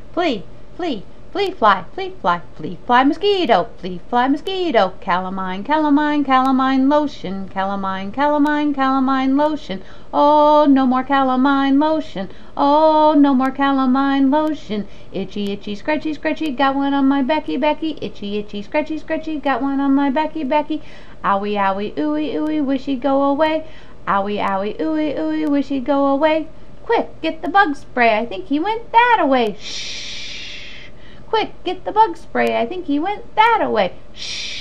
Flea, flea, flea fly, flea fly mosquito, flea fly mosquito, calamine, calamine, calamine lotion, calamine, calamine, calamine lotion. Oh, no more calamine lotion. Oh, no more calamine lotion. Itchy, itchy, scratchy, scratchy, got one on my Becky, Becky. Itchy, itchy, scratchy, scratchy, got one on my Becky, Becky. Owie, owie, ooey, ooey, wish he'd go away. Owie, owie, ooey, ooey, wish he'd go away. Quick, get the bug spray, I think he went that away. Shh! Quick, get the bug spray, I think he went that away. Shh!